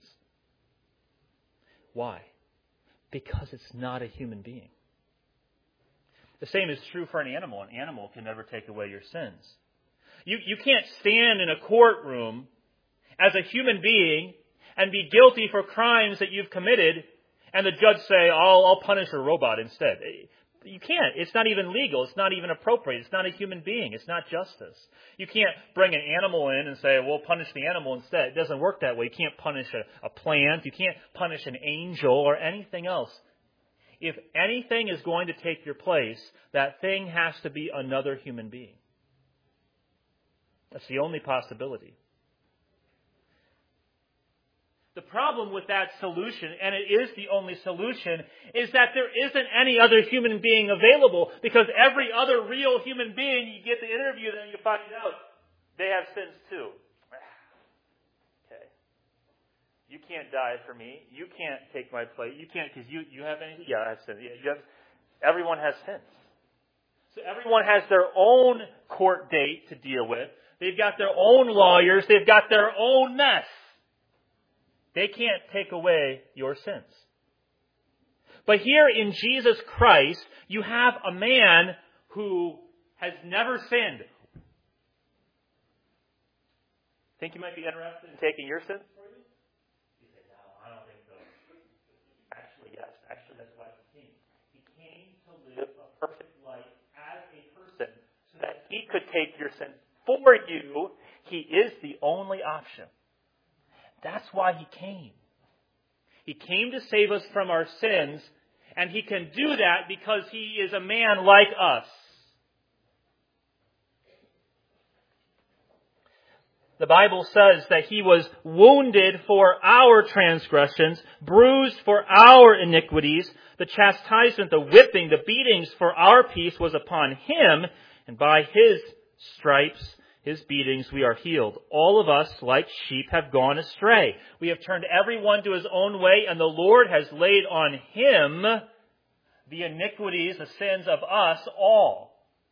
Why? Because it's not a human being. The same is true for an animal. An animal can never take away your sins. You, you can't stand in a courtroom as a human being and be guilty for crimes that you've committed and the judge say, I'll, I'll punish a robot instead. You can't. It's not even legal. It's not even appropriate. It's not a human being. It's not justice. You can't bring an animal in and say, we'll punish the animal instead. It doesn't work that way. You can't punish a, a plant. You can't punish an angel or anything else. If anything is going to take your place, that thing has to be another human being. That's the only possibility. The problem with that solution, and it is the only solution, is that there isn't any other human being available, because every other real human being, you get to interview them and you find out they have sins too. Okay. You can't die for me. You can't take my place. You can't, because you, you have anything. Yeah, I have sins. Yeah, you have, everyone has sins. So everyone has their own court date to deal with. They've got their own lawyers. They've got their own mess. They can't take away your sins. But here in Jesus Christ, you have a man who has never sinned. Think you might be interested in taking your sins for you? You say, no, I don't think so. Actually, yes. Actually, that's why he came. He came to live a perfect life as a person so that he could take your sins for you. He is the only option. That's why he came. He came to save us from our sins, and He can do that because He is a man like us. The Bible says that He was wounded for our transgressions, bruised for our iniquities. The chastisement, the whipping, the beatings for our peace was upon Him, and by His stripes, His beatings, we are healed. All of us, like sheep, have gone astray. We have turned everyone to his own way, and the Lord has laid on Him the iniquities, the sins of us all.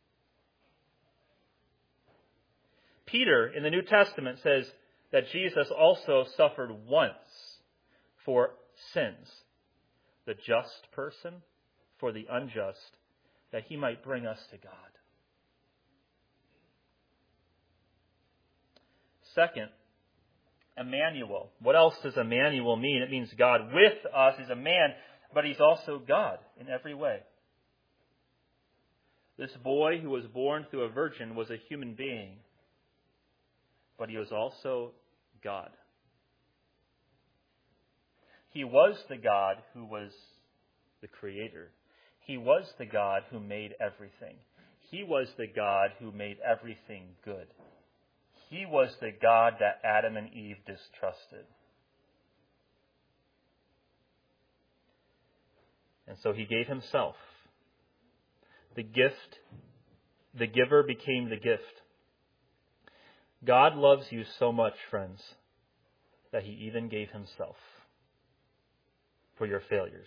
Peter, in the New Testament, says that Jesus also suffered once for sins, the just person for the unjust, that He might bring us to God. Second, Emmanuel. What else does Emmanuel mean? It means God with us. He's a man, but He's also God in every way. This boy who was born through a virgin was a human being, but He was also God. He was the God who was the Creator. He was the God who made everything. He was the God who made everything good. He was the God that Adam and Eve distrusted. And so He gave Himself. The gift, the giver became the gift. God loves you so much, friends, that He even gave Himself for your failures.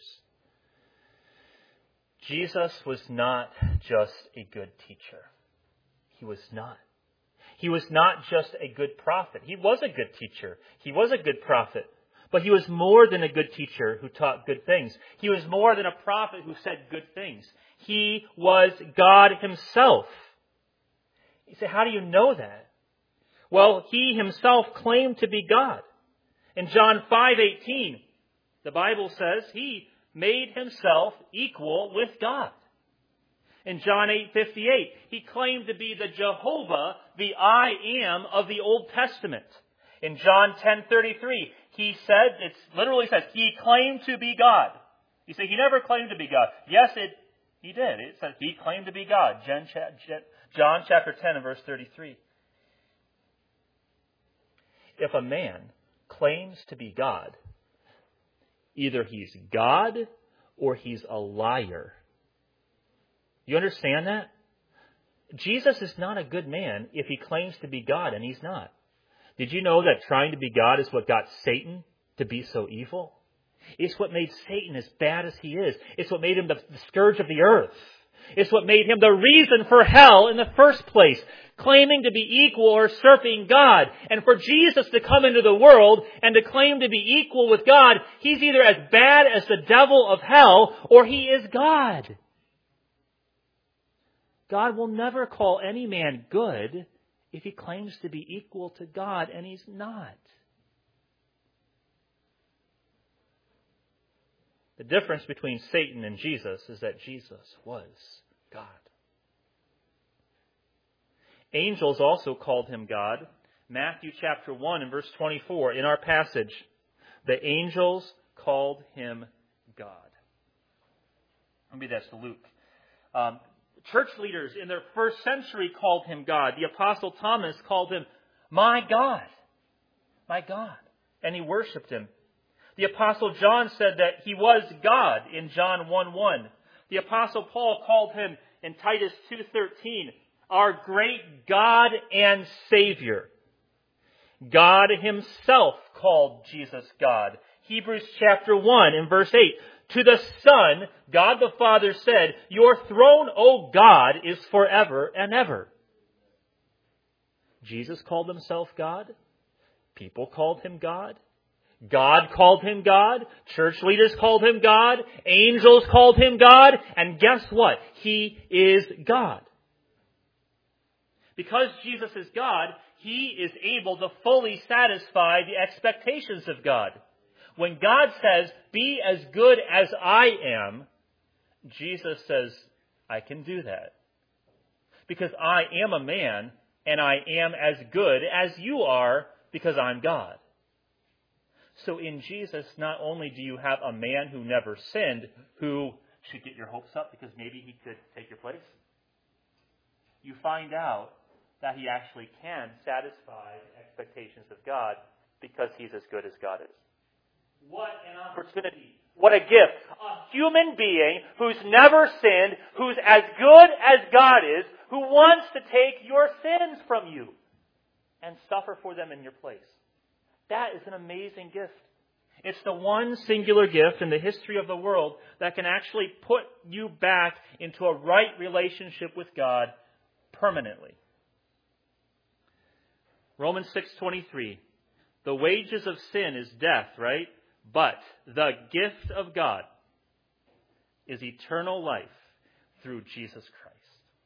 Jesus was not just a good teacher. He was not. He was not just a good prophet. He was a good teacher. He was a good prophet. But He was more than a good teacher who taught good things. He was more than a prophet who said good things. He was God Himself. You say, how do you know that? Well, He Himself claimed to be God. In John five eighteen, the Bible says He made Himself equal with God. In John eight fifty-eight, He claimed to be the Jehovah, the I Am of the Old Testament. In John ten thirty-three, He said, it literally says, He claimed to be God. You say, He never claimed to be God. Yes, it, He did. It says He claimed to be God. John chapter ten and verse thirty-three. If a man claims to be God, either he's God or he's a liar. You understand that? Jesus is not a good man if He claims to be God, and He's not. Did you know that trying to be God is what got Satan to be so evil? It's what made Satan as bad as he is. It's what made him the, the scourge of the earth. It's what made him the reason for hell in the first place, claiming to be equal or usurping God. And for Jesus to come into the world and to claim to be equal with God, He's either as bad as the devil of hell or He is God. God will never call any man good if he claims to be equal to God, and He's not. The difference between Satan and Jesus is that Jesus was God. Angels also called Him God. Matthew chapter one and verse twenty-four, in our passage, the angels called Him God. Maybe that's Luke. Um, Church leaders in their first century called Him God. The Apostle Thomas called Him, my God, my God. And he worshipped Him. The Apostle John said that He was God in John one one. The Apostle Paul called Him in Titus two thirteen, our great God and Savior. God Himself called Jesus God. Hebrews chapter one and verse eight. To the Son, God the Father said, your throne, O God, is forever and ever. Jesus called Himself God. People called Him God. God called Him God. Church leaders called Him God. Angels called Him God. And guess what? He is God. Because Jesus is God, He is able to fully satisfy the expectations of God. When God says, be as good as I am, Jesus says, I can do that. Because I am a man, and I am as good as you are, because I'm God. So in Jesus, not only do you have a man who never sinned, who should get your hopes up because maybe he could take your place, you find out that he actually can satisfy the expectations of God because he's as good as God is. What an opportunity. What a gift. A human being who's never sinned, who's as good as God is, who wants to take your sins from you and suffer for them in your place. That is an amazing gift. It's the one singular gift in the history of the world that can actually put you back into a right relationship with God permanently. Romans six twenty-three. The wages of sin is death, right? But the gift of God is eternal life through Jesus Christ.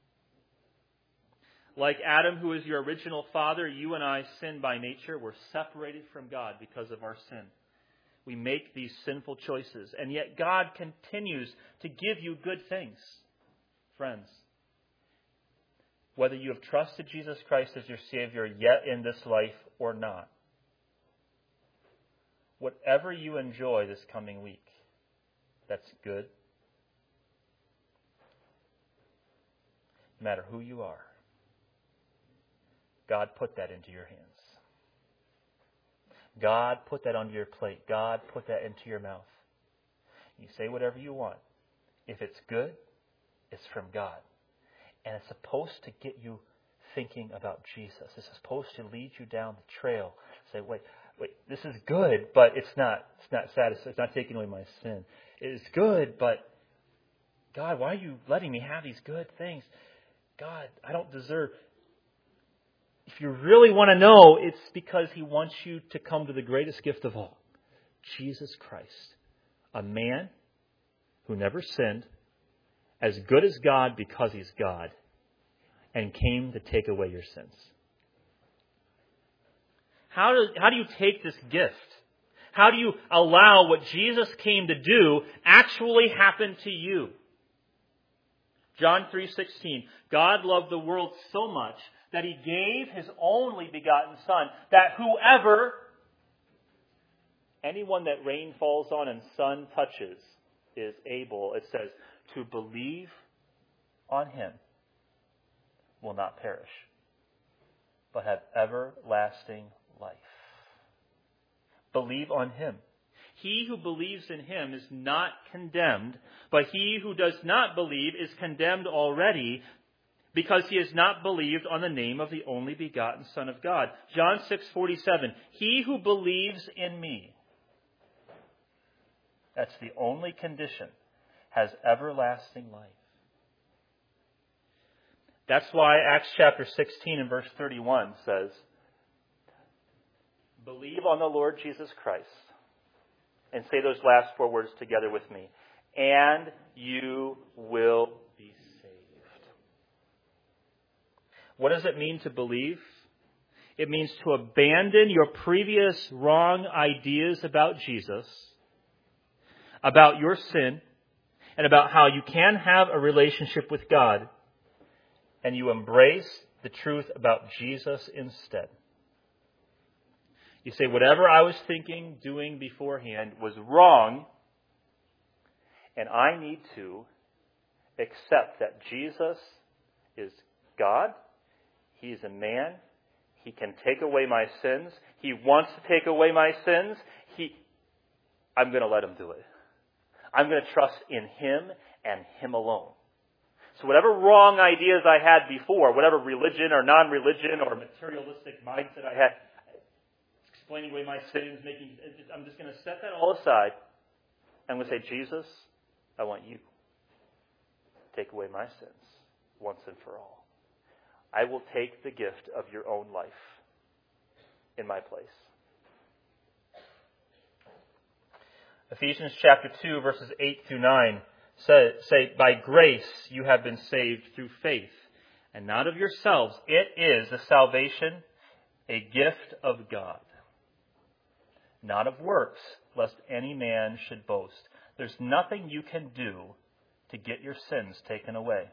Like Adam, who is your original father, you and I sin by nature. We're separated from God because of our sin. We make these sinful choices, and yet God continues to give you good things. Friends, whether you have trusted Jesus Christ as your Savior yet in this life or not, whatever you enjoy this coming week, that's good. No matter who you are, God put that into your hands. God put that onto your plate. God put that into your mouth. You say whatever you want. If it's good, it's from God. And it's supposed to get you thinking about Jesus. It's supposed to lead you down the trail. Say, wait, wait, this is good, but it's not, it's not satisfying. It's not taking away my sin. It's good, but God, why are you letting me have these good things? God, I don't deserve. If you really want to know, it's because He wants you to come to the greatest gift of all. Jesus Christ. A man who never sinned, as good as God because He's God, and came to take away your sins. How do, how do you take this gift? How do you allow what Jesus came to do actually happen to you? John three sixteen. God loved the world so much that He gave His only begotten Son, that whoever, anyone that rain falls on and sun touches, is able, it says, to believe on Him will not perish, but have everlasting life. Believe on Him. He who believes in Him is not condemned, but he who does not believe is condemned already, because he has not believed on the name of the only begotten Son of God. John six forty-seven. He who believes in me, that's the only condition, has everlasting life. That's why Acts chapter sixteen and verse thirty-one says, believe on the Lord Jesus Christ. And say those last four words together with me. And you will be saved. What does it mean to believe? It means to abandon your previous wrong ideas about Jesus, about your sin, and about how you can have a relationship with God, and you embrace the truth about Jesus instead. You say, whatever I was thinking, doing beforehand was wrong, and I need to accept that Jesus is God. He's a man. He can take away my sins. He wants to take away my sins. He, I'm going to let Him do it. I'm going to trust in Him and Him alone. So whatever wrong ideas I had before, whatever religion or non-religion or materialistic mindset I had, explaining away my sins, making, I'm just going to set that all aside. I'm going to say, Jesus, I want You to take away my sins once and for all. I will take the gift of Your own life in my place. Ephesians chapter two, verses eight through nine say, say, by grace you have been saved through faith, and not of yourselves. It is the salvation, a gift of God, not of works, lest any man should boast. There's nothing you can do to get your sins taken away.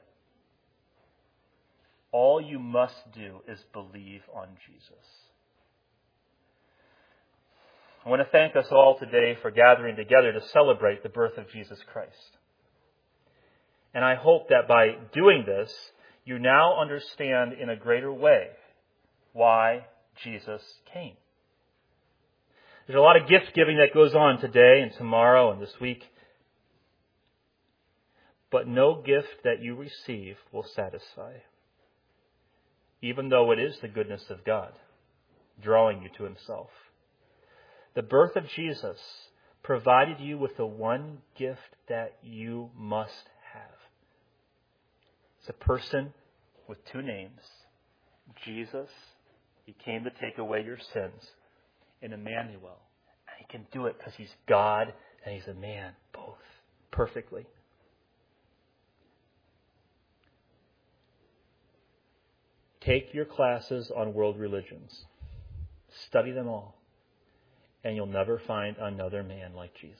All you must do is believe on Jesus. I want to thank us all today for gathering together to celebrate the birth of Jesus Christ. And I hope that by doing this, you now understand in a greater way why Jesus came. There's a lot of gift giving that goes on today and tomorrow and this week. But no gift that you receive will satisfy, even though it is the goodness of God drawing you to Himself. The birth of Jesus provided you with the one gift that you must have. It's a person with two names. Jesus, He came to take away your sins. And Emmanuel. And He can do it because He's God and He's a man, both, perfectly. Take your classes on world religions. Study them all. And you'll never find another man like Jesus.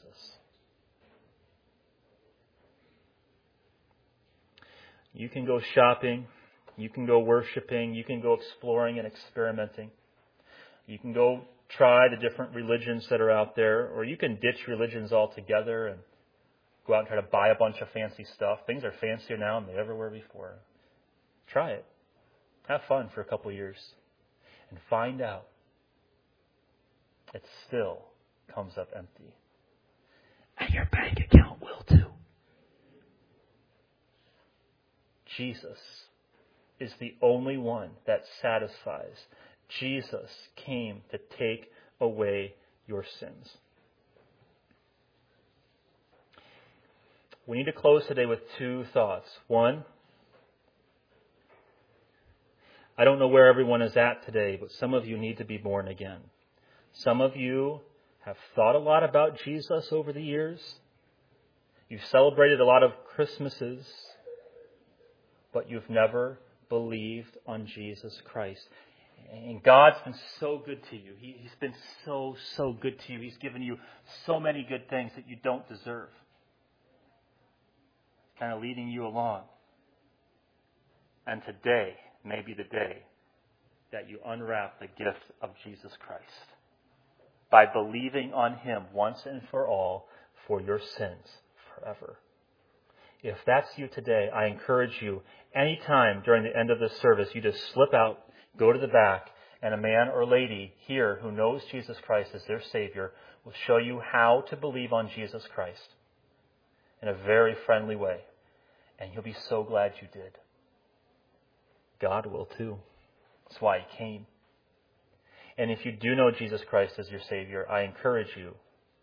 You can go shopping. You can go worshiping. You can go exploring and experimenting. You can go try the different religions that are out there. Or you can ditch religions altogether and go out and try to buy a bunch of fancy stuff. Things are fancier now than they ever were before. Try it. Have fun for a couple of years. And find out it still comes up empty. And your bank account will too. Jesus is the only one that satisfies. Jesus came to take away your sins. We need to close today with two thoughts. One, I don't know where everyone is at today, but some of you need to be born again. Some of you have thought a lot about Jesus over the years. You've celebrated a lot of Christmases, but you've never believed on Jesus Christ. And God's been so good to you. He, he's been so, so good to you. He's given you so many good things that you don't deserve. Kind of leading you along. And today may be the day that you unwrap the gift of Jesus Christ by believing on Him once and for all for your sins forever. If that's you today, I encourage you, anytime during the end of this service, you just slip out, go to the back, and a man or lady here who knows Jesus Christ as their Savior will show you how to believe on Jesus Christ in a very friendly way. And you'll be so glad you did. God will too. That's why He came. And if you do know Jesus Christ as your Savior, I encourage you.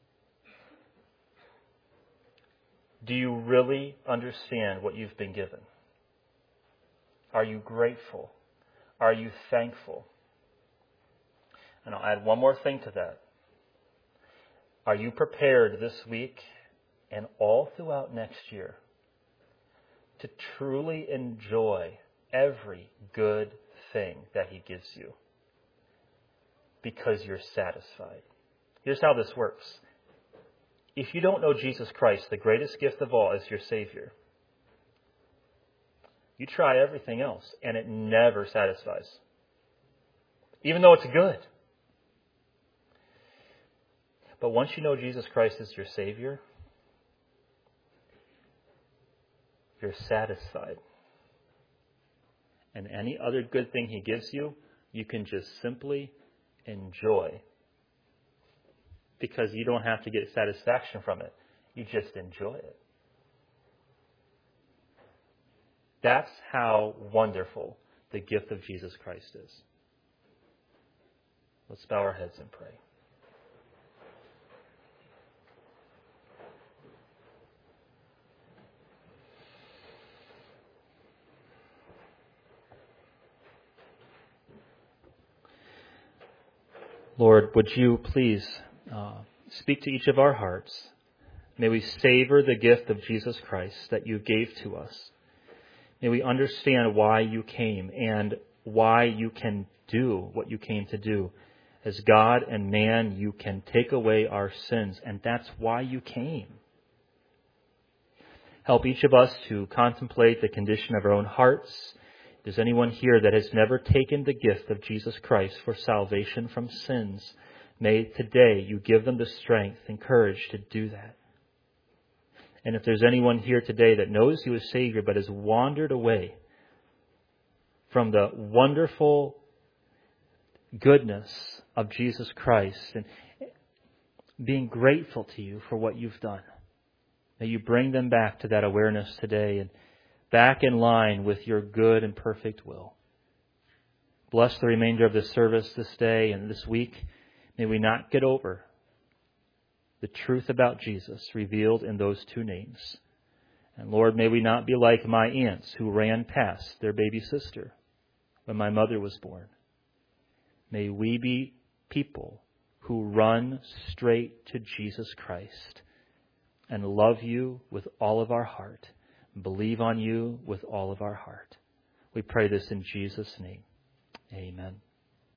Do you really understand what you've been given? Are you grateful? Are you thankful? And I'll add one more thing to that. Are you prepared this week and all throughout next year to truly enjoy every good thing that He gives you? Because you're satisfied. Here's how this works. If you don't know Jesus Christ, the greatest gift of all, as your Savior, you try everything else and it never satisfies. Even though it's good. But once you know Jesus Christ as your Savior, you're satisfied. And any other good thing He gives you, you can just simply enjoy. Because you don't have to get satisfaction from it. You just enjoy it. That's how wonderful the gift of Jesus Christ is. Let's bow our heads and pray. Lord, would you please uh, speak to each of our hearts. May we savor the gift of Jesus Christ that you gave to us. May we understand why you came and why you can do what you came to do. As God and man, you can take away our sins, and that's why you came. Help each of us to contemplate the condition of our own hearts. If there's anyone here that has never taken the gift of Jesus Christ for salvation from sins, May today you give them the strength and courage to do that. And if there's anyone here today that knows you as Savior but has wandered away from the wonderful goodness of Jesus Christ and being grateful to you for what you've done, may you bring them back to that awareness today and back in line with your good and perfect will. Bless the remainder of this service this day and this week. May we not get over the truth about Jesus revealed in those two names. And Lord, may we not be like my aunts who ran past their baby sister when my mother was born. May we be people who run straight to Jesus Christ and love you with all of our heart, believe on you with all of our heart. We pray this in Jesus' name. Amen.